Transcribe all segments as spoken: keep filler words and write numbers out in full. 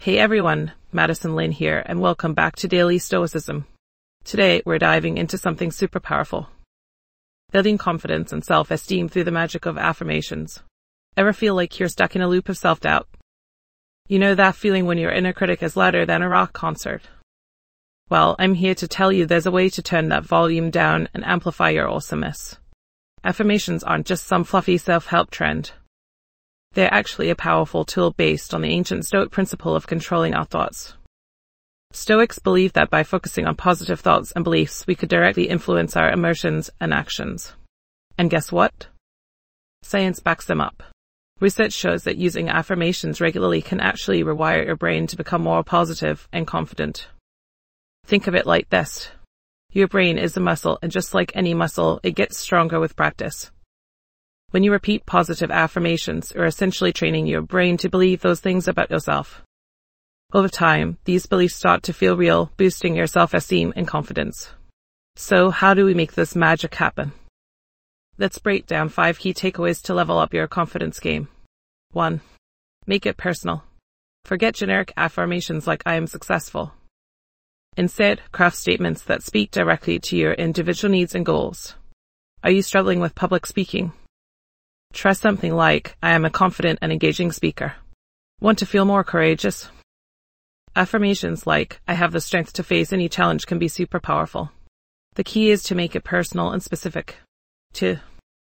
Hey everyone, Madison Lynn here, and welcome back to Daily Stoicism. Today, we're diving into something super powerful. Building confidence and self-esteem through the magic of affirmations. Ever feel like you're stuck in a loop of self-doubt? You know that feeling when your inner critic is louder than a rock concert? Well, I'm here to tell you there's a way to turn that volume down and amplify your awesomeness. Affirmations aren't just some fluffy self-help trend. They're actually a powerful tool based on the ancient Stoic principle of controlling our thoughts. Stoics believed that by focusing on positive thoughts and beliefs, we could directly influence our emotions and actions. And guess what? Science backs them up. Research shows that using affirmations regularly can actually rewire your brain to become more positive and confident. Think of it like this. Your brain is a muscle, and just like any muscle, it gets stronger with practice. When you repeat positive affirmations, you're essentially training your brain to believe those things about yourself. Over time, these beliefs start to feel real, boosting your self-esteem and confidence. So, how do we make this magic happen? Let's break down five key takeaways to level up your confidence game. one. Make it personal. Forget generic affirmations like I am successful. Instead, craft statements that speak directly to your individual needs and goals. Are you struggling with public speaking? Try something like, I am a confident and engaging speaker. Want to feel more courageous? Affirmations like, I have the strength to face any challenge can be super powerful. The key is to make it personal and specific. two.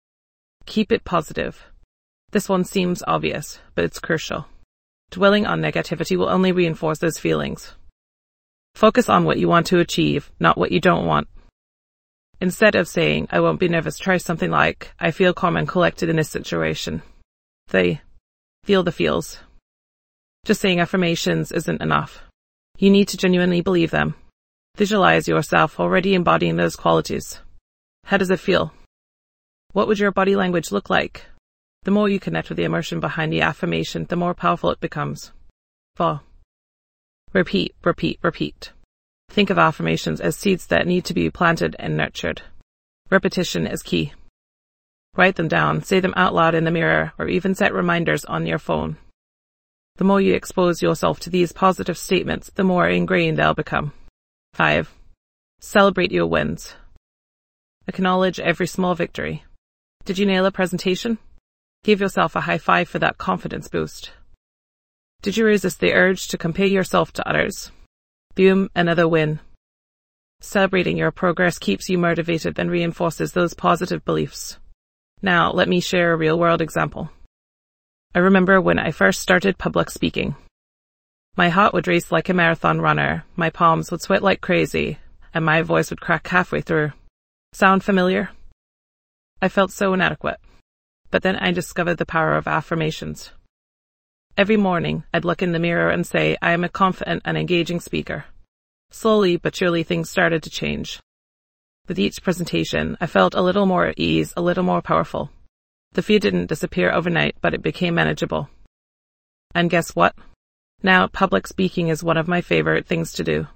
Keep it positive. This one seems obvious, but it's crucial. Dwelling on negativity will only reinforce those feelings. Focus on what you want to achieve, not what you don't want. Instead of saying, I won't be nervous, try something like, I feel calm and collected in this situation. three. Feel the feels. Just saying affirmations isn't enough. You need to genuinely believe them. Visualize yourself already embodying those qualities. How does it feel? What would your body language look like? The more you connect with the emotion behind the affirmation, the more powerful it becomes. four. Repeat, repeat, repeat. Think of affirmations as seeds that need to be planted and nurtured. Repetition is key. Write them down, say them out loud in the mirror, or even set reminders on your phone. The more you expose yourself to these positive statements, the more ingrained they'll become. five. Celebrate your wins. Acknowledge every small victory. Did you nail a presentation? Give yourself a high five for that confidence boost. Did you resist the urge to compare yourself to others? Boom, another win. Celebrating your progress keeps you motivated and reinforces those positive beliefs. Now, let me share a real-world example. I remember when I first started public speaking. My heart would race like a marathon runner, my palms would sweat like crazy, and my voice would crack halfway through. Sound familiar? I felt so inadequate. But then I discovered the power of affirmations. Every morning, I'd look in the mirror and say, I am a confident and engaging speaker. Slowly but surely things started to change. With each presentation, I felt a little more at ease, a little more powerful. The fear didn't disappear overnight, but it became manageable. And guess what? Now, public speaking is one of my favorite things to do.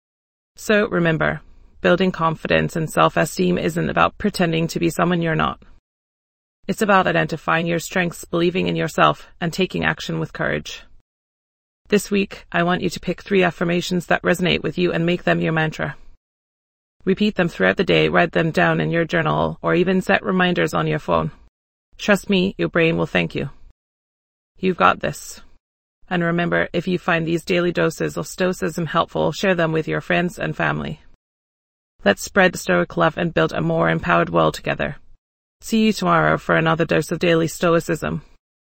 So remember, building confidence and self-esteem isn't about pretending to be someone you're not. It's about identifying your strengths, believing in yourself, and taking action with courage. This week, I want you to pick three affirmations that resonate with you and make them your mantra. Repeat them throughout the day, write them down in your journal, or even set reminders on your phone. Trust me, your brain will thank you. You've got this. And remember, if you find these daily doses of Stoicism helpful, share them with your friends and family. Let's spread the Stoic love and build a more empowered world together. See you tomorrow for another dose of Daily Stoicism.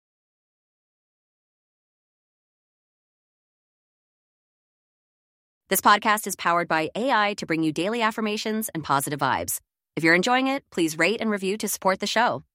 This podcast is powered by A I to bring you daily affirmations and positive vibes. If you're enjoying it, please rate and review to support the show.